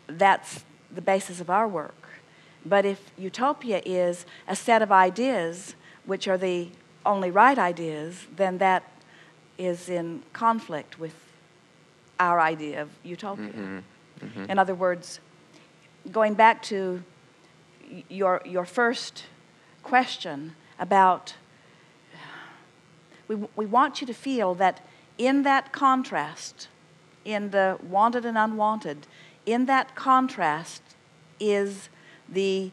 that's the basis of our work. But if utopia is a set of ideas which are the only right ideas, then that is in conflict with our idea of utopia. Mm-hmm. Mm-hmm. In other words, going back to your first question about, we want you to feel that in that contrast, in the wanted and unwanted, in that contrast is the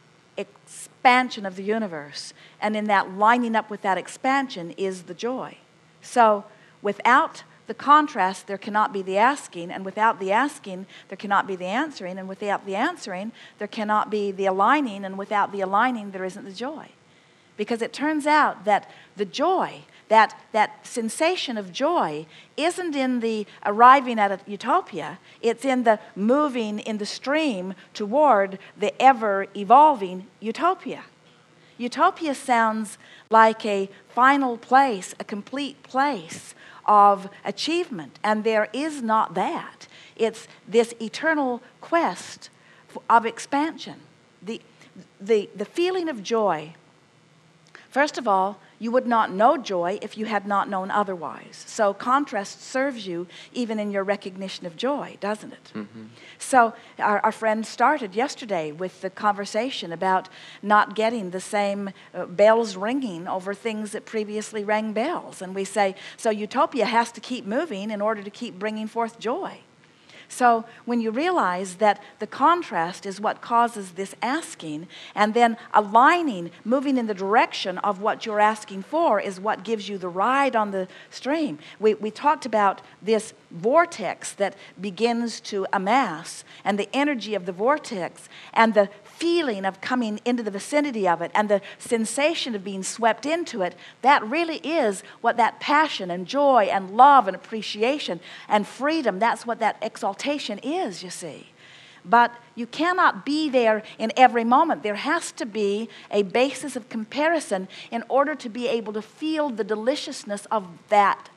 expansion of the universe. And in that lining up with that expansion is the joy. So without the contrast, there cannot be the asking, and without the asking, there cannot be the answering, and without the answering, there cannot be the aligning, and without the aligning, there isn't the joy. Because it turns out that the joy, that sensation of joy, isn't in the arriving at a utopia, it's in the moving in the stream toward the ever-evolving utopia. Utopia sounds like a final place, a complete place of achievement, and there is not that. It's this eternal quest of expansion. The feeling of joy, first of all, you would not know joy if you had not known otherwise. So contrast serves you even in your recognition of joy, doesn't it? Mm-hmm. So our friend started yesterday with the conversation about not getting the same bells ringing over things that previously rang bells. And we say, so utopia has to keep moving in order to keep bringing forth joy. So when you realize that the contrast is what causes this asking, and then aligning, moving in the direction of what you're asking for is what gives you the ride on the stream. We talked about this vortex that begins to amass, and the energy of the vortex, and the feeling of coming into the vicinity of it, and the sensation of being swept into it. That really is what that passion and joy and love and appreciation and freedom, that's what that exaltation is, you see. But you cannot be there in every moment. There has to be a basis of comparison in order to be able to feel the deliciousness of that.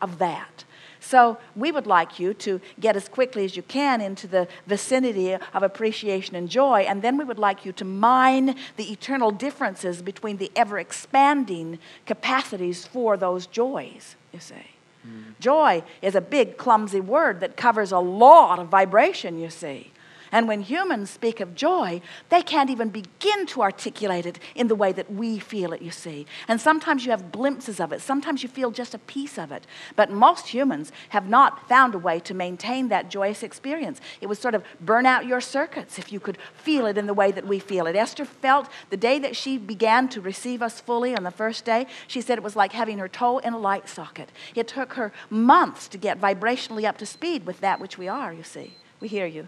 So we would like you to get as quickly as you can into the vicinity of appreciation and joy, and then we would like you to mine the eternal differences between the ever-expanding capacities for those joys, you see. Joy is a big, clumsy word that covers a lot of vibration, you see. And when humans speak of joy, they can't even begin to articulate it in the way that we feel it, you see. And sometimes you have glimpses of it. Sometimes you feel just a piece of it. But most humans have not found a way to maintain that joyous experience. It would sort of burn out your circuits if you could feel it in the way that we feel it. Esther felt the day that she began to receive us fully on the first day, she said it was like having her toe in a light socket. It took her months to get vibrationally up to speed with that which we are, you see. We hear you.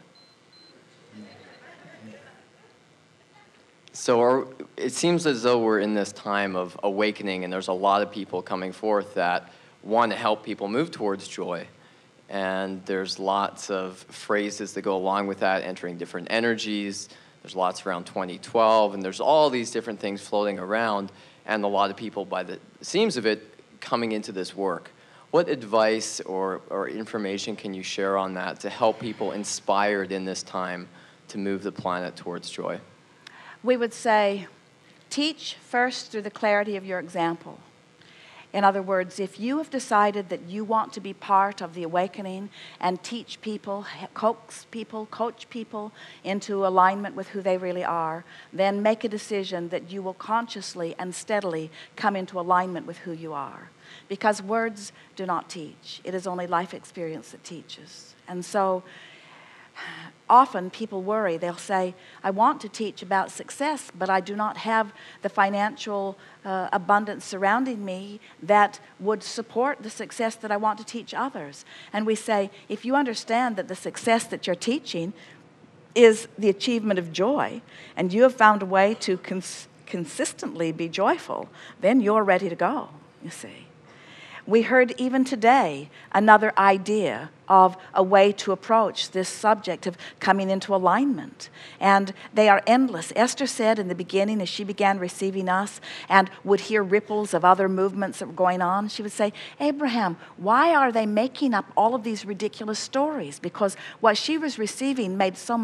So it seems as though we're in this time of awakening, and there's a lot of people coming forth that want to help people move towards joy. And there's lots of phrases that go along with that, entering different energies. There's lots around 2012, and there's all these different things floating around, and a lot of people, by the seams of it, coming into this work. What advice or information can you share on that to help people inspired in this time to move the planet towards joy? We would say, teach first through the clarity of your example. In other words, if you have decided that you want to be part of the awakening and teach people, coax people, coach people into alignment with who they really are, then make a decision that you will consciously and steadily come into alignment with who you are. Because words do not teach. It is only life experience that teaches. And so often people worry. They'll say, I want to teach about success, but I do not have the financial abundance surrounding me that would support the success that I want to teach others. And we say, if you understand that the success that you're teaching is the achievement of joy, and you have found a way to consistently be joyful, then you're ready to go, you see. We heard even today another idea of a way to approach this subject of coming into alignment. And they are endless. Esther said in the beginning, as she began receiving us and would hear ripples of other movements that were going on, she would say, Abraham, why are they making up all of these ridiculous stories? Because what she was receiving made so